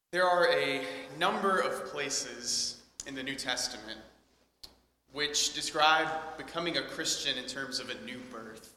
There are a number of places in the New Testament which describe becoming a Christian in terms of a new birth.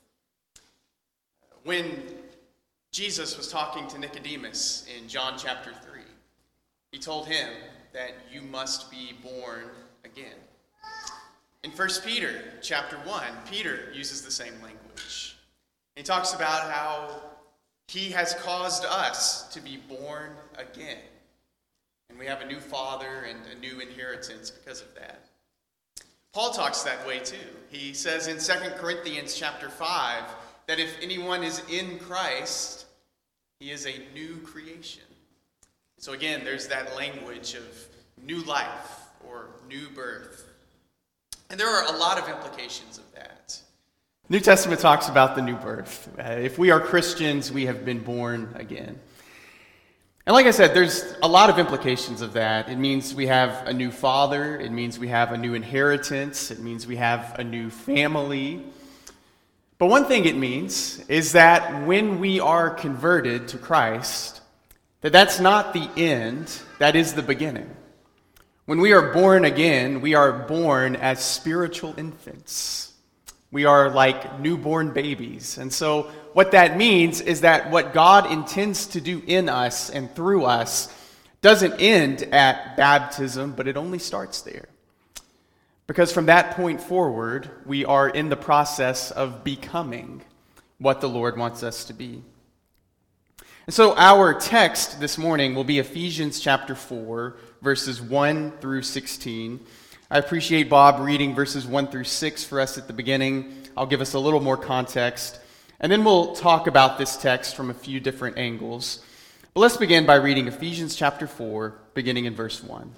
When Jesus was talking to Nicodemus in John chapter 3, he told him that you must be born again. In 1 Peter chapter 1, Peter uses the same language. He talks about how he has caused us to be born again. And we have a new father and a new inheritance because of that. Paul talks that way too. He says in 2 Corinthians chapter 5 that if anyone is in Christ, he is a new creation. So again, there's that language of new life or new birth. And there are a lot of implications of that. The New Testament talks about the new birth. If we are Christians, we have been born again. And like I said, there's a lot of implications of that. It means we have a new father. It means we have a new inheritance. It means we have a new family. But one thing it means is that when we are converted to Christ, that's not the end, that is the beginning. When we are born again, we are born as spiritual infants. We are like newborn babies. And so what that means is that what God intends to do in us and through us doesn't end at baptism, but it only starts there. Because from that point forward, we are in the process of becoming what the Lord wants us to be. And so our text this morning will be Ephesians chapter 4, verses 1 through 16. I appreciate Bob reading verses 1 through 6 for us at the beginning. I'll give us a little more context. And then we'll talk about this text from a few different angles. But let's begin by reading Ephesians chapter 4, beginning in verse 1.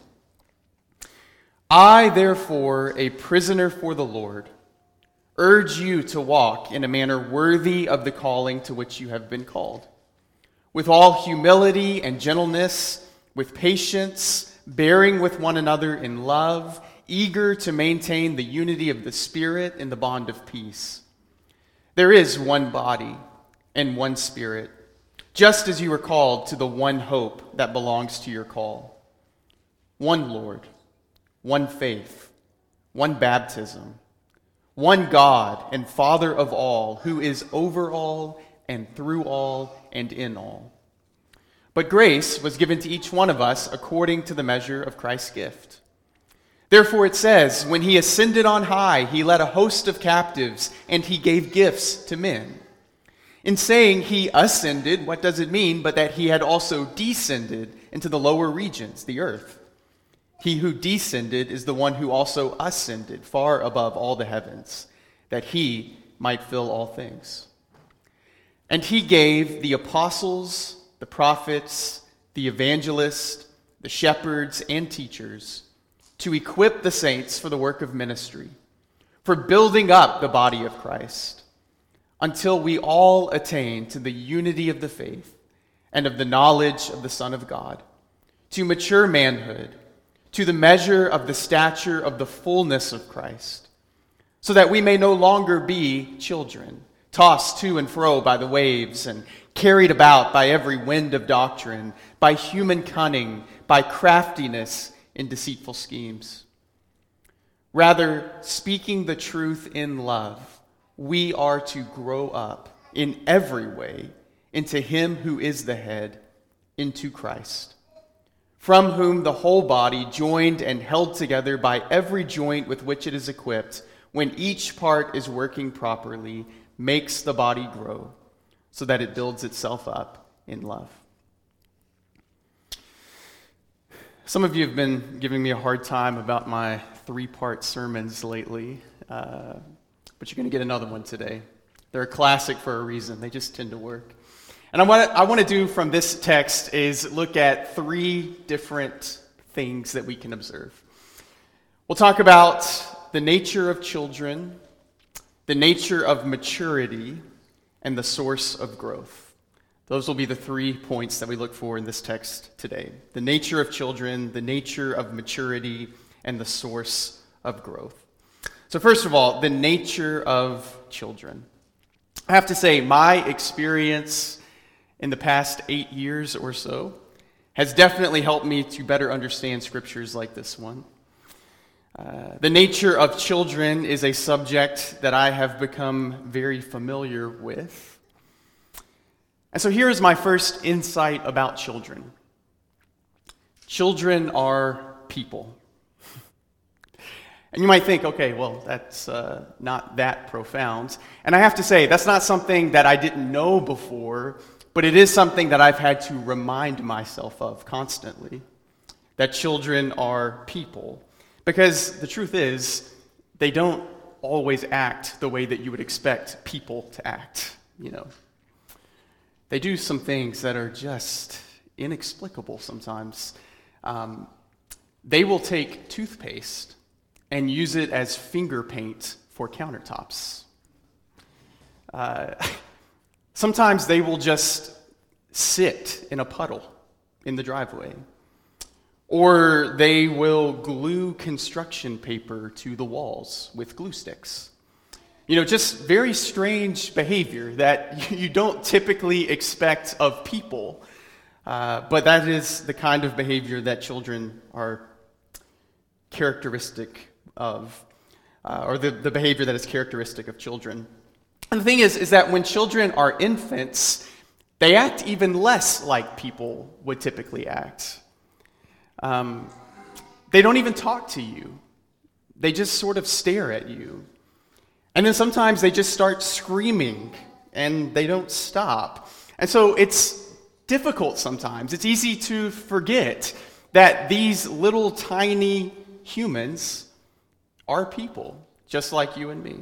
I, therefore, a prisoner for the Lord, urge you to walk in a manner worthy of the calling to which you have been called, with all humility and gentleness, with patience, bearing with one another in love, eager to maintain the unity of the Spirit in the bond of peace. There is one body and one Spirit, just as you were called to the one hope that belongs to your call. One Lord, one faith, one baptism, one God and Father of all, who is over all and through all and in all. But grace was given to each one of us according to the measure of Christ's gift. Therefore it says, when he ascended on high, he led a host of captives, and he gave gifts to men. In saying he ascended, what does it mean but that he had also descended into the lower regions, the earth? He who descended is the one who also ascended far above all the heavens, that he might fill all things. And he gave the apostles, the prophets, the evangelists, the shepherds, and teachers to equip the saints for the work of ministry, for building up the body of Christ, until we all attain to the unity of the faith and of the knowledge of the Son of God, to mature manhood, to the measure of the stature of the fullness of Christ, so that we may no longer be children, tossed to and fro by the waves and carried about by every wind of doctrine, by human cunning, by craftiness in deceitful schemes. Rather, speaking the truth in love, we are to grow up in every way into him who is the head, into Christ, from whom the whole body, joined and held together by every joint with which it is equipped, when each part is working properly, makes the body grow, so that it builds itself up in love. Some of you have been giving me a hard time about my 3-part sermons lately, but you're going to get another one today. They're a classic for a reason. They just tend to work. And what I want to do from this text is look at 3 different things that we can observe. We'll talk about the nature of children, the nature of maturity, and the source of growth. Those will be the 3 points that we look for in this text today. The nature of children, the nature of maturity, and the source of growth. So first of all, the nature of children. I have to say, my experience in the past 8 years or so has definitely helped me to better understand scriptures like this one. The nature of children is a subject that I have become very familiar with. And so here is my first insight about children. Children are people. And you might think, okay, well, that's not that profound. And I have to say, that's not something that I didn't know before, but it is something that I've had to remind myself of constantly, that children are people. Because the truth is, they don't always act the way that you would expect people to act, They do some things that are just inexplicable sometimes. They will take toothpaste and use it as finger paint for countertops. Sometimes they will just sit in a puddle in the driveway. Or they will glue construction paper to the walls with glue sticks. Just very strange behavior that you don't typically expect of people. But that is the kind of behavior that children are characteristic of, or the behavior that is characteristic of children. And the thing is that when children are infants, they act even less like people would typically act. They don't even talk to you. They just sort of stare at you. And then sometimes they just start screaming, and they don't stop. And so it's difficult sometimes. It's easy to forget that these little tiny humans are people, just like you and me.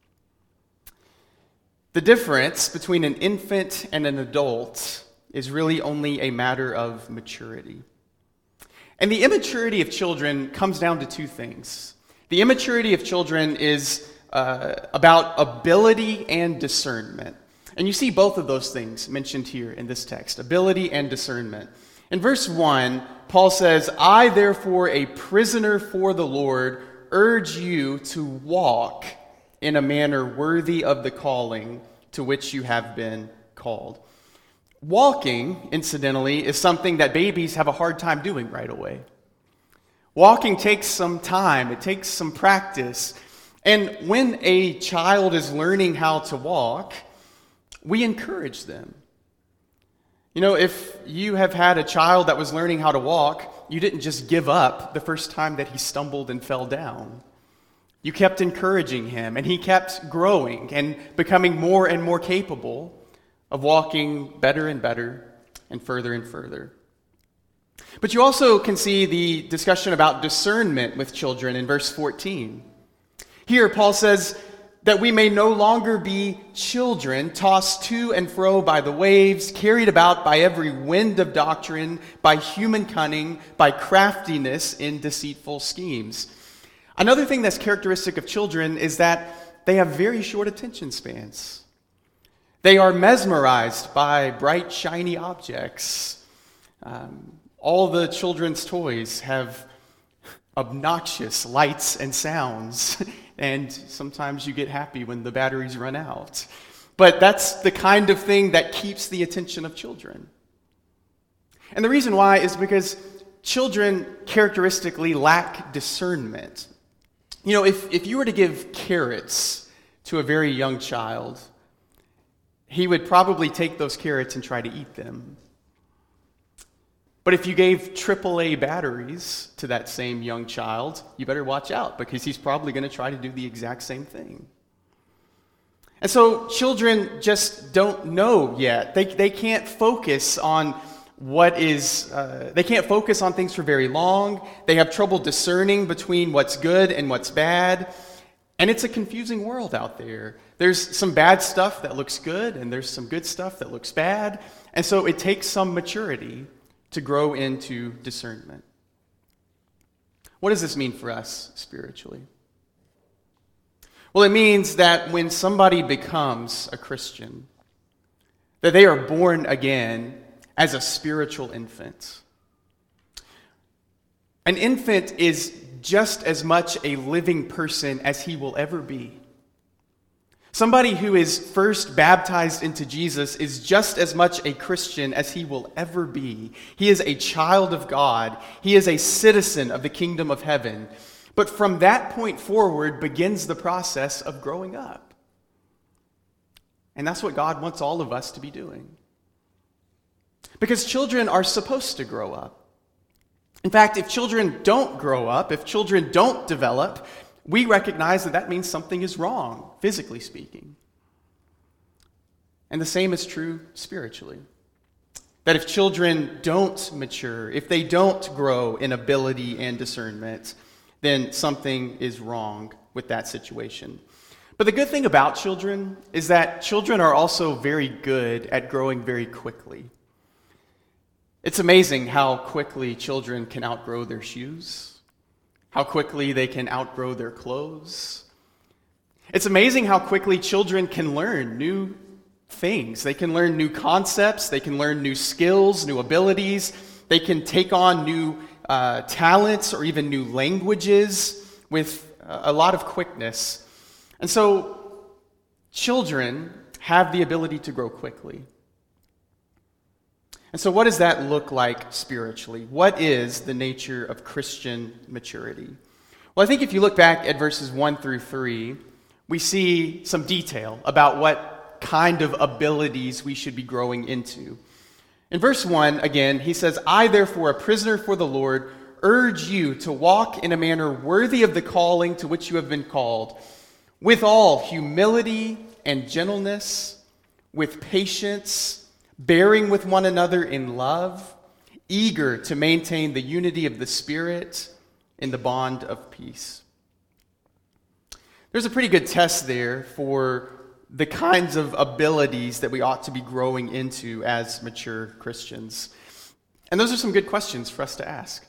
The difference between an infant and an adult is really only a matter of maturity. And the immaturity of children comes down to two things. The immaturity of children is about ability and discernment. And you see both of those things mentioned here in this text, ability and discernment. In verse 1, Paul says, "I, therefore, a prisoner for the Lord, urge you to walk in a manner worthy of the calling to which you have been called." Walking, incidentally, is something that babies have a hard time doing right away. Walking takes some time. It takes some practice. And when a child is learning how to walk, we encourage them. If you have had a child that was learning how to walk, you didn't just give up the first time that he stumbled and fell down. You kept encouraging him, and he kept growing and becoming more and more capable of walking better and better and further. But you also can see the discussion about discernment with children in verse 14. Here, Paul says that we may no longer be children, tossed to and fro by the waves, carried about by every wind of doctrine, by human cunning, by craftiness in deceitful schemes. Another thing that's characteristic of children is that they have very short attention spans. They are mesmerized by bright, shiny objects. All the children's toys have obnoxious lights and sounds, and sometimes you get happy when the batteries run out. But that's the kind of thing that keeps the attention of children. And the reason why is because children characteristically lack discernment. If you were to give carrots to a very young child, he would probably take those carrots and try to eat them. But if you gave AAA batteries to that same young child, you better watch out, because he's probably going to try to do the exact same thing. And so children just don't know yet. They can't focus on they can't focus on things for very long. They have trouble discerning between what's good and what's bad. And it's a confusing world out there. There's some bad stuff that looks good, and there's some good stuff that looks bad. And so it takes some maturity to grow into discernment. What does this mean for us spiritually? Well, it means that when somebody becomes a Christian, that they are born again as a spiritual infant. An infant is just as much a living person as he will ever be. Somebody who is first baptized into Jesus is just as much a Christian as he will ever be. He is a child of God. He is a citizen of the kingdom of heaven. But from that point forward begins the process of growing up. And that's what God wants all of us to be doing. Because children are supposed to grow up. In fact, if children don't grow up, if children don't develop, we recognize that means something is wrong, physically speaking. And the same is true spiritually. That if children don't mature, if they don't grow in ability and discernment, then something is wrong with that situation. But the good thing about children is that children are also very good at growing very quickly. It's amazing how quickly children can outgrow their shoes, how quickly they can outgrow their clothes. It's amazing how quickly children can learn new things. They can learn new concepts, they can learn new skills, new abilities, they can take on new talents or even new languages with a lot of quickness. And so children have the ability to grow quickly. And so what does that look like spiritually? What is the nature of Christian maturity? Well, I think if you look back at verses 1 through 3, we see some detail about what kind of abilities we should be growing into. In verse 1, again, he says, "I, therefore, a prisoner for the Lord, urge you to walk in a manner worthy of the calling to which you have been called, with all humility and gentleness, with patience, bearing with one another in love, eager to maintain the unity of the Spirit in the bond of peace." There's a pretty good test there for the kinds of abilities that we ought to be growing into as mature Christians. And those are some good questions for us to ask.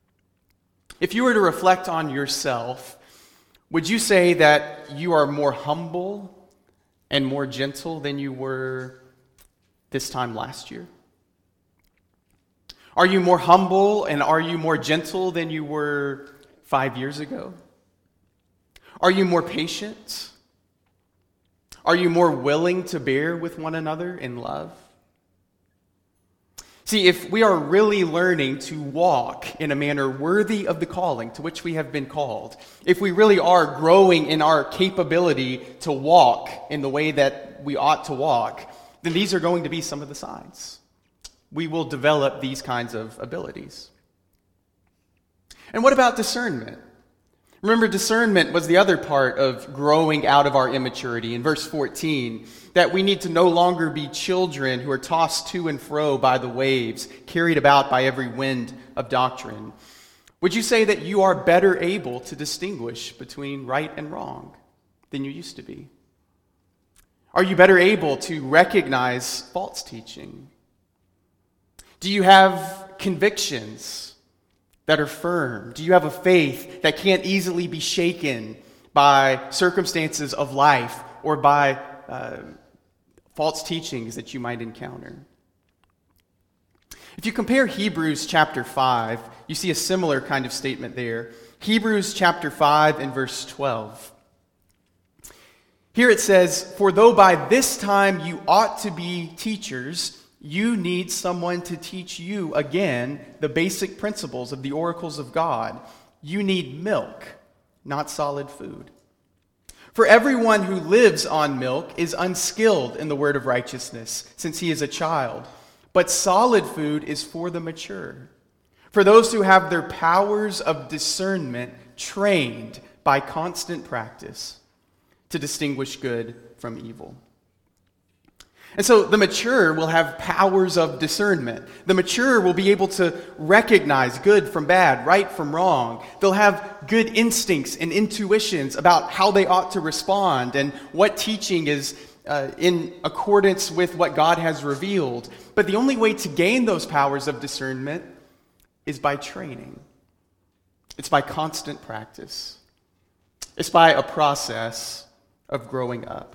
If you were to reflect on yourself, would you say that you are more humble and more gentle than you were this time last year? Are you more humble and are you more gentle than you were 5 years ago? Are you more patient? Are you more willing to bear with one another in love? See, if we are really learning to walk in a manner worthy of the calling to which we have been called, if we really are growing in our capability to walk in the way that we ought to walk, then these are going to be some of the signs. We will develop these kinds of abilities. And what about discernment? Remember, discernment was the other part of growing out of our immaturity. In verse 14, that we need to no longer be children who are tossed to and fro by the waves, carried about by every wind of doctrine. Would you say that you are better able to distinguish between right and wrong than you used to be? Are you better able to recognize false teaching? Do you have convictions that are firm? Do you have a faith that can't easily be shaken by circumstances of life or by false teachings that you might encounter? If you compare Hebrews chapter 5, you see a similar kind of statement there. Hebrews chapter 5 and verse 12. Here it says, "For though by this time you ought to be teachers, you need someone to teach you again the basic principles of the oracles of God. You need milk, not solid food. For everyone who lives on milk is unskilled in the word of righteousness, since he is a child. But solid food is for the mature, for those who have their powers of discernment trained by constant practice to distinguish good from evil." And so the mature will have powers of discernment. The mature will be able to recognize good from bad, right from wrong. They'll have good instincts and intuitions about how they ought to respond and what teaching is in accordance with what God has revealed. But the only way to gain those powers of discernment is by training. It's by constant practice. It's by a process of growing up.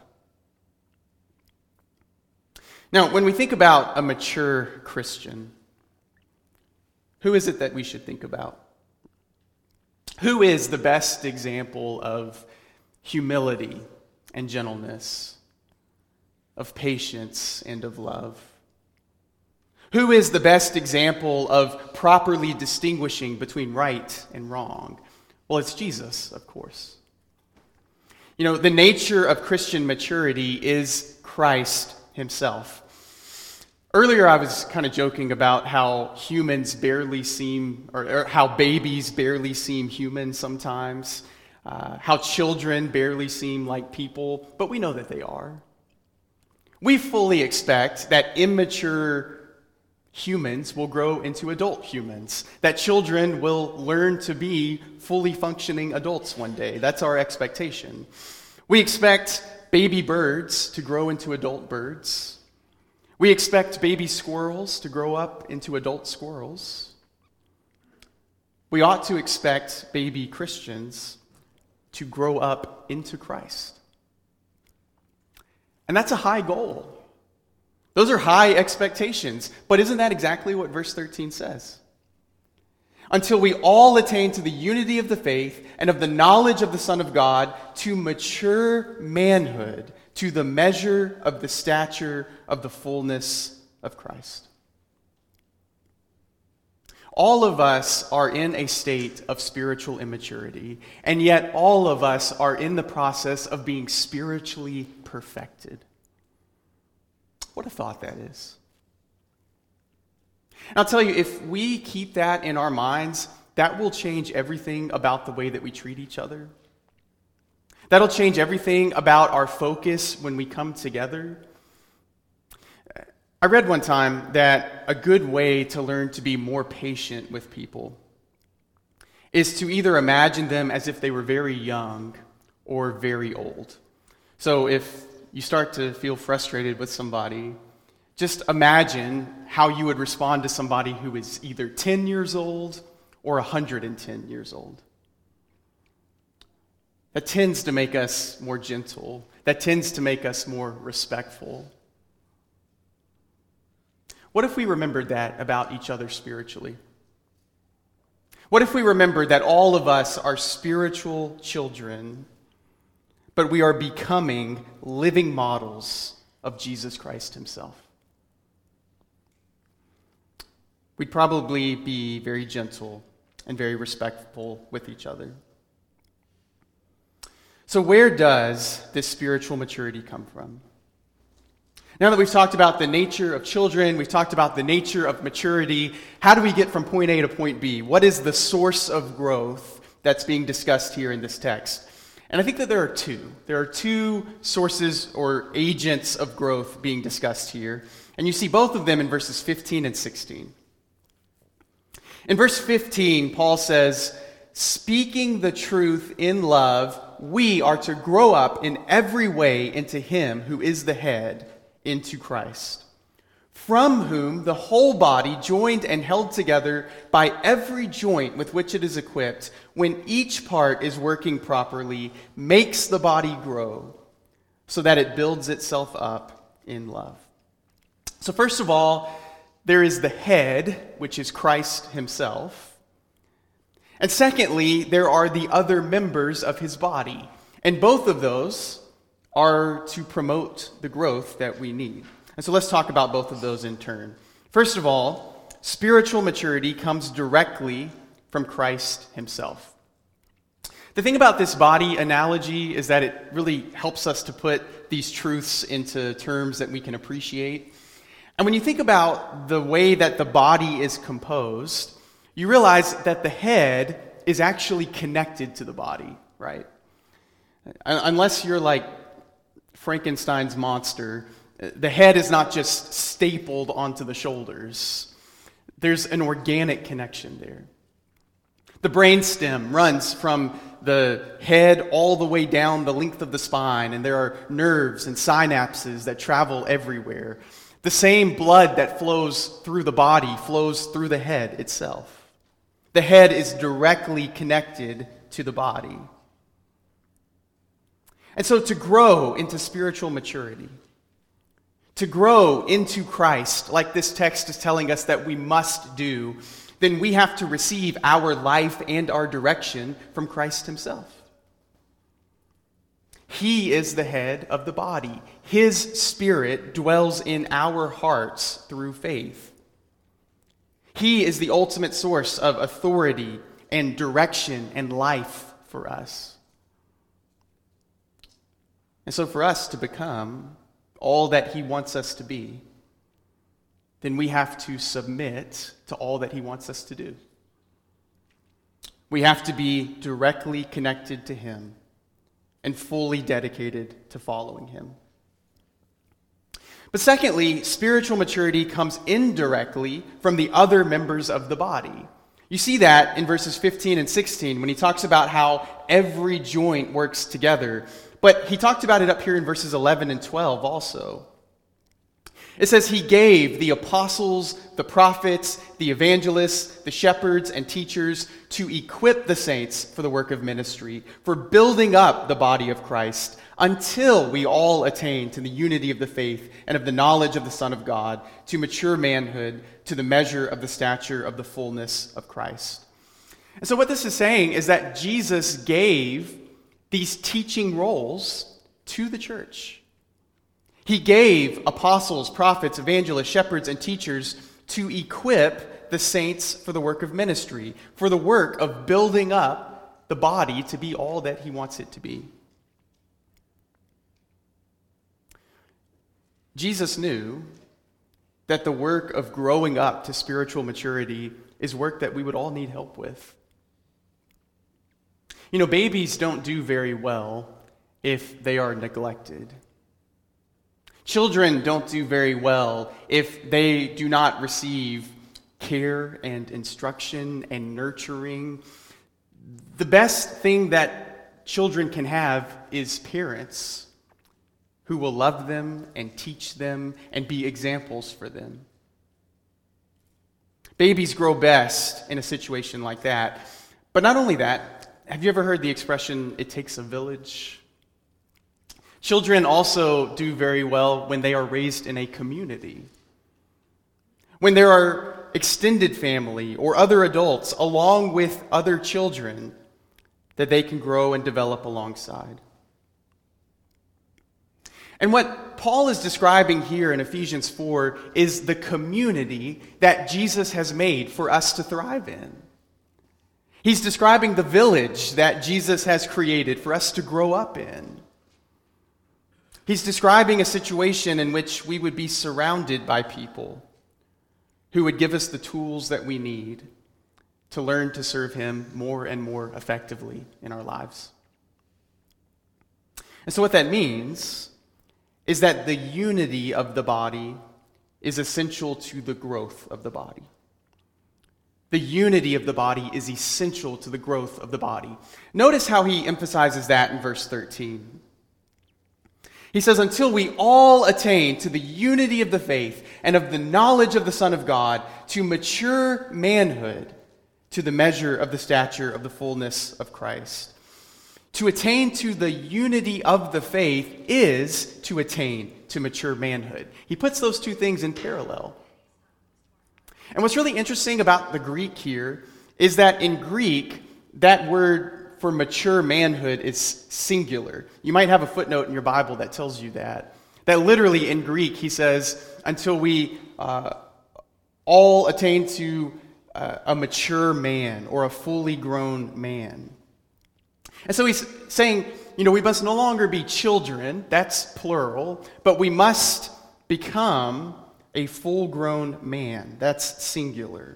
Now, when we think about a mature Christian, who is it that we should think about? Who is the best example of humility and gentleness, of patience and of love? Who is the best example of properly distinguishing between right and wrong? Well, it's Jesus, of course. You know, the nature of Christian maturity is Christ himself. Earlier, I was kind of joking about how humans barely seem, or how babies barely seem human sometimes, how children barely seem like people, but we know that they are. We fully expect that immature humans will grow into adult humans, that children will learn to be fully functioning adults one day. That's our expectation. We expect baby birds to grow into adult birds. We expect baby squirrels to grow up into adult squirrels. We ought to expect baby Christians to grow up into Christ. And that's a high goal. Those are high expectations. But isn't that exactly what verse 13 says? Until we all attain to the unity of the faith and of the knowledge of the Son of God, to mature manhood, to the measure of the stature of the fullness of Christ. All of us are in a state of spiritual immaturity, and yet all of us are in the process of being spiritually perfected. What a thought that is. And I'll tell you, if we keep that in our minds, that will change everything about the way that we treat each other. That'll change everything about our focus when we come together. I read one time that a good way to learn to be more patient with people is to either imagine them as if they were very young or very old. So if you start to feel frustrated with somebody, just imagine how you would respond to somebody who is either 10 years old or 110 years old. That tends to make us more gentle. That tends to make us more respectful. What if we remembered that about each other spiritually? What if we remembered that all of us are spiritual children, but we are becoming living models of Jesus Christ himself? We'd probably be very gentle and very respectful with each other. So where does this spiritual maturity come from? Now that we've talked about the nature of children, we've talked about the nature of maturity, how do we get from point A to point B? What is the source of growth that's being discussed here in this text? And I think that there are two. There are two sources or agents of growth being discussed here. And you see both of them in verses 15 and 16. In verse 15, Paul says, "Speaking the truth in love, we are to grow up in every way into him who is the head, into Christ, from whom the whole body, joined and held together by every joint with which it is equipped, when each part is working properly, makes the body grow, so that it builds itself up in love." So first of all, there is the head, which is Christ himself. And secondly, there are the other members of his body. And both of those are to promote the growth that we need. And so let's talk about both of those in turn. First of all, spiritual maturity comes directly from Christ himself. The thing about this body analogy is that it really helps us to put these truths into terms that we can appreciate. And when you think about the way that the body is composed, you realize that the head is actually connected to the body, right? Unless you're like Frankenstein's monster, the head is not just stapled onto the shoulders. There's an organic connection there. The brainstem runs from the head all the way down the length of the spine, and there are nerves and synapses that travel everywhere. The same blood that flows through the body flows through the head itself. The head is directly connected to the body. And so to grow into spiritual maturity, to grow into Christ, like this text is telling us that we must do, then we have to receive our life and our direction from Christ himself. He is the head of the body. His Spirit dwells in our hearts through faith. He is the ultimate source of authority and direction and life for us. And so for us to become all that He wants us to be, then we have to submit to all that He wants us to do. We have to be directly connected to Him and fully dedicated to following Him. But secondly, spiritual maturity comes indirectly from the other members of the body. You see that in verses 15 and 16 when he talks about how every joint works together. But he talked about it up here in verses 11 and 12 also. It says He gave the apostles, the prophets, the evangelists, the shepherds, and teachers to equip the saints for the work of ministry, for building up the body of Christ, until we all attain to the unity of the faith and of the knowledge of the Son of God, to mature manhood, to the measure of the stature of the fullness of Christ. And so what this is saying is that Jesus gave these teaching roles to the church. He gave apostles, prophets, evangelists, shepherds, and teachers to equip the saints for the work of ministry, for the work of building up the body to be all that He wants it to be. Jesus knew that the work of growing up to spiritual maturity is work that we would all need help with. You know, babies don't do very well if they are neglected. Children don't do very well if they do not receive care and instruction and nurturing. The best thing that children can have is parents who will love them and teach them and be examples for them. Babies grow best in a situation like that. But not only that, have you ever heard the expression, "it takes a village"? Children also do very well when they are raised in a community. When there are extended family or other adults along with other children that they can grow and develop alongside. And what Paul is describing here in Ephesians 4 is the community that Jesus has made for us to thrive in. He's describing the village that Jesus has created for us to grow up in. He's describing a situation in which we would be surrounded by people who would give us the tools that we need to learn to serve Him more and more effectively in our lives. And so what that means is that the unity of the body is essential to the growth of the body. The unity of the body is essential to the growth of the body. Notice how he emphasizes that in verse 13. He says, until we all attain to the unity of the faith and of the knowledge of the Son of God, to mature manhood, to the measure of the stature of the fullness of Christ. To attain to the unity of the faith is to attain to mature manhood. He puts those two things in parallel. And what's really interesting about the Greek here is that in Greek, that word for mature manhood is singular. You might have a footnote in your Bible that tells you that. That literally in Greek, he says, until we all attain to a mature man or a fully grown man. And so he's saying, we must no longer be children, that's plural, but we must become a full-grown man, that's singular.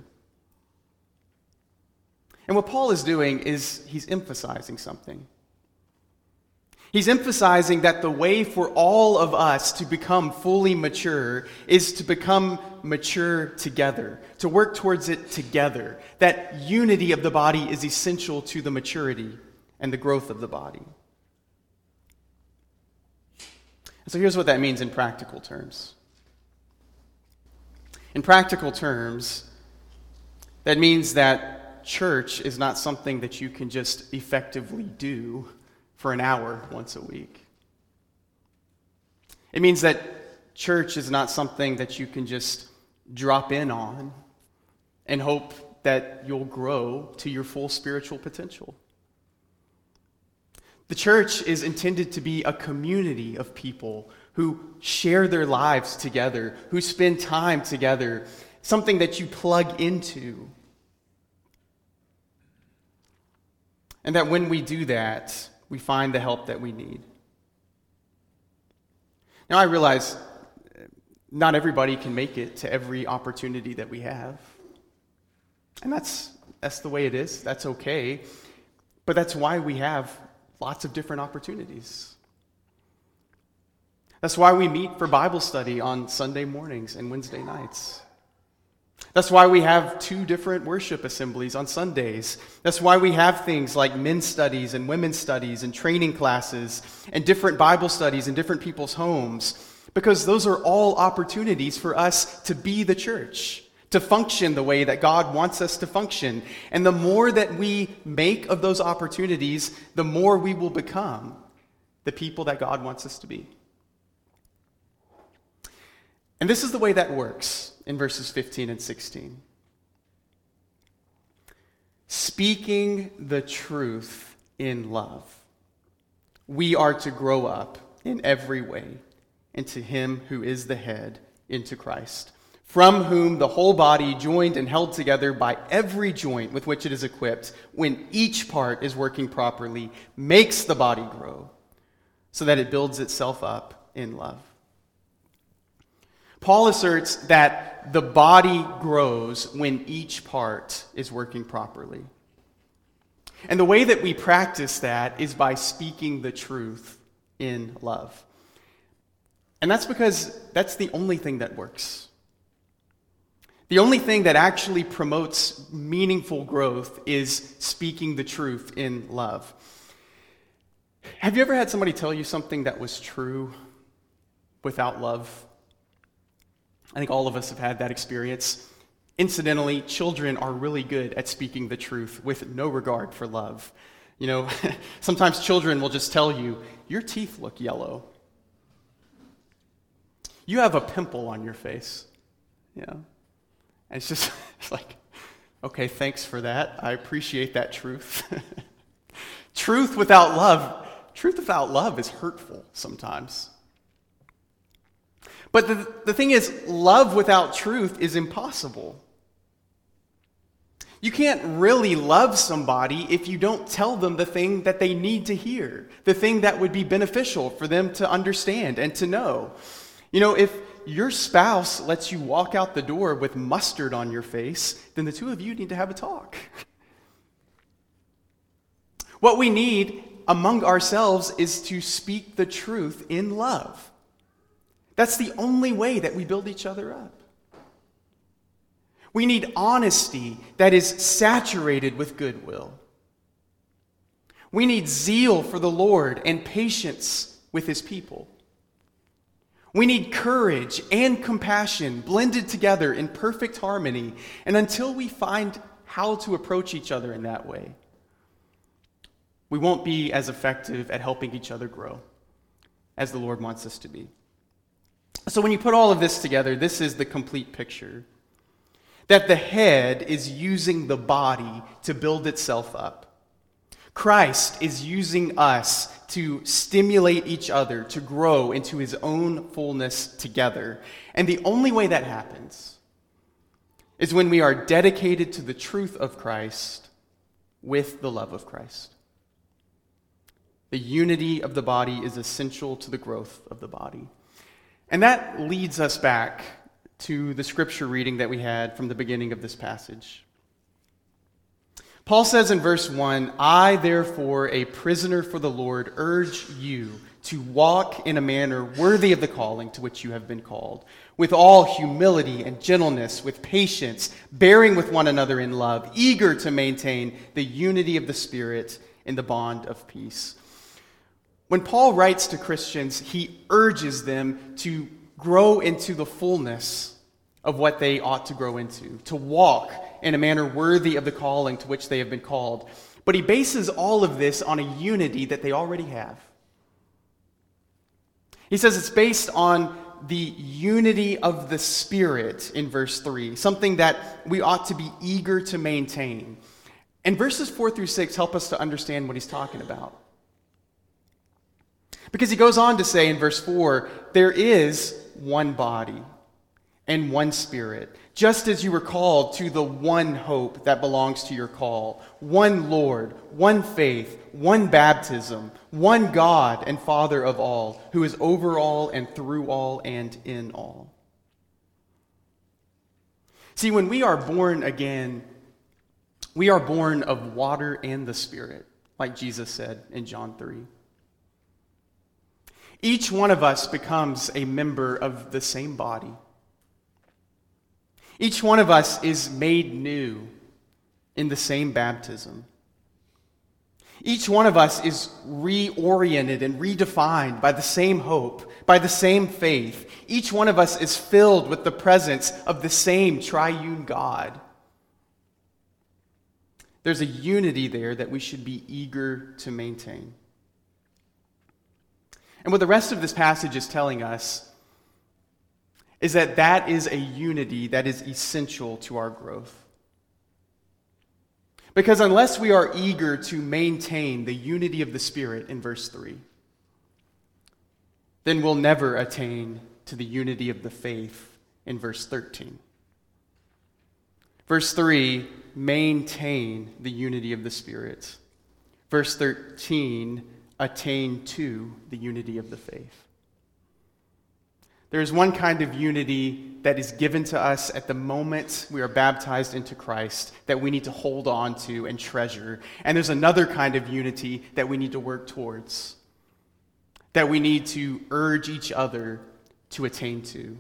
And what Paul is doing is he's emphasizing something. He's emphasizing that the way for all of us to become fully mature is to become mature together, to work towards it together. That unity of the body is essential to the maturity and the growth of the body. So here's what that means in practical terms. In practical terms, that means that church is not something that you can just effectively do for an hour once a week. It means that church is not something that you can just drop in on and hope that you'll grow to your full spiritual potential. The church is intended to be a community of people who share their lives together, who spend time together, something that you plug into. And that when we do that, we find the help that we need. Now, I realize not everybody can make it to every opportunity that we have. And that's the way it is. That's okay. But that's why we have lots of different opportunities. That's why we meet for Bible study on Sunday mornings and Wednesday nights. That's why we have 2 different worship assemblies on Sundays. That's why we have things like men's studies and women's studies and training classes and different Bible studies in different people's homes, because those are all opportunities for us to be the church, to function the way that God wants us to function. And the more that we make of those opportunities, the more we will become the people that God wants us to be. And this is the way that works in verses 15 and 16. Speaking the truth in love, we are to grow up in every way into Him who is the head, into Christ, from whom the whole body, joined and held together by every joint with which it is equipped, when each part is working properly, makes the body grow, so that it builds itself up in love. Paul asserts that the body grows when each part is working properly. And the way that we practice that is by speaking the truth in love. And that's because that's the only thing that works. The only thing that actually promotes meaningful growth is speaking the truth in love. Have you ever had somebody tell you something that was true without love? I think all of us have had that experience. Incidentally, children are really good at speaking the truth with no regard for love. You know, sometimes children will just tell you, your teeth look yellow. You have a pimple on your face. Yeah. And it's just it's like, okay, thanks for that. I appreciate that truth. Truth without love is hurtful sometimes. But the thing is, love without truth is impossible. You can't really love somebody if you don't tell them the thing that they need to hear, the thing that would be beneficial for them to understand and to know. You know, if your spouse lets you walk out the door with mustard on your face, then the two of you need to have a talk. What we need among ourselves is to speak the truth in love. That's the only way that we build each other up. We need honesty that is saturated with goodwill. We need zeal for the Lord and patience with His people. We need courage and compassion blended together in perfect harmony. And until we find how to approach each other in that way, we won't be as effective at helping each other grow as the Lord wants us to be. So when you put all of this together, this is the complete picture. That the head is using the body to build itself up. Christ is using us to stimulate each other to grow into His own fullness together. And the only way that happens is when we are dedicated to the truth of Christ with the love of Christ. The unity of the body is essential to the growth of the body. And that leads us back to the scripture reading that we had from the beginning of this passage. Paul says in verse 1, I, therefore, a prisoner for the Lord, urge you to walk in a manner worthy of the calling to which you have been called, with all humility and gentleness, with patience, bearing with one another in love, eager to maintain the unity of the Spirit in the bond of peace. When Paul writes to Christians, he urges them to grow into the fullness of what they ought to grow into, to walk in a manner worthy of the calling to which they have been called. But he bases all of this on a unity that they already have. He says it's based on the unity of the Spirit in verse 3, something that we ought to be eager to maintain. And verses 4 through 6 help us to understand what he's talking about. Because he goes on to say in verse 4, there is one body and one Spirit, just as you were called to the one hope that belongs to your call, one Lord, one faith, one baptism, one God and Father of all, who is over all and through all and in all. See, when we are born again, we are born of water and the Spirit, like Jesus said in John 3. Each one of us becomes a member of the same body. Each one of us is made new in the same baptism. Each one of us is reoriented and redefined by the same hope, by the same faith. Each one of us is filled with the presence of the same triune God. There's a unity there that we should be eager to maintain. And what the rest of this passage is telling us is that that is a unity that is essential to our growth. Because unless we are eager to maintain the unity of the Spirit in verse 3, then we'll never attain to the unity of the faith in verse 13. Verse 3, maintain the unity of the Spirit. Verse 13, attain to the unity of the faith. There is one kind of unity that is given to us at the moment we are baptized into Christ that we need to hold on to and treasure. And there's another kind of unity that we need to work towards, that we need to urge each other to attain to.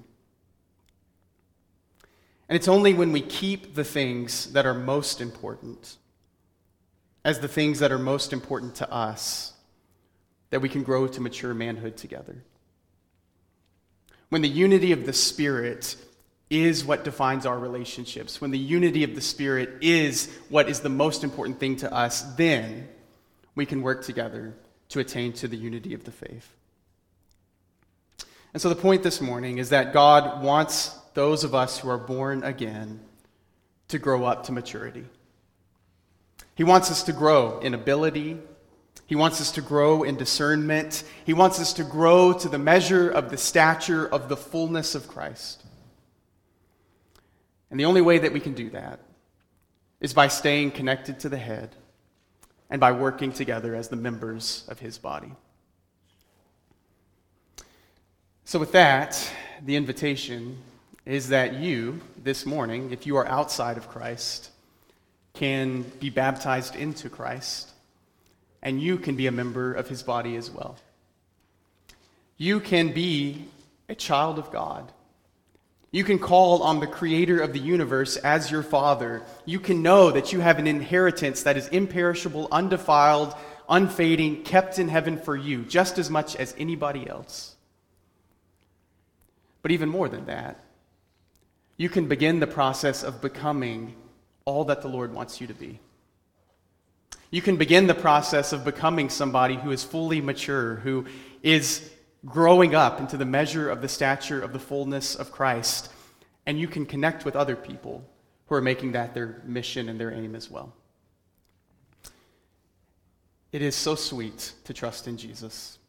And it's only when we keep the things that are most important as the things that are most important to us that we can grow to mature manhood together. When the unity of the Spirit is what defines our relationships, when the unity of the Spirit is what is the most important thing to us, then we can work together to attain to the unity of the faith. And so the point this morning is that God wants those of us who are born again to grow up to maturity. He wants us to grow in ability. He wants us to grow in discernment. He wants us to grow to the measure of the stature of the fullness of Christ. And the only way that we can do that is by staying connected to the head and by working together as the members of his body. So with that, the invitation is that you, this morning, if you are outside of Christ, can be baptized into Christ. And you can be a member of his body as well. You can be a child of God. You can call on the creator of the universe as your father. You can know that you have an inheritance that is imperishable, undefiled, unfading, kept in heaven for you, just as much as anybody else. But even more than that, you can begin the process of becoming all that the Lord wants you to be. You can begin the process of becoming somebody who is fully mature, who is growing up into the measure of the stature of the fullness of Christ. And you can connect with other people who are making that their mission and their aim as well. It is so sweet to trust in Jesus.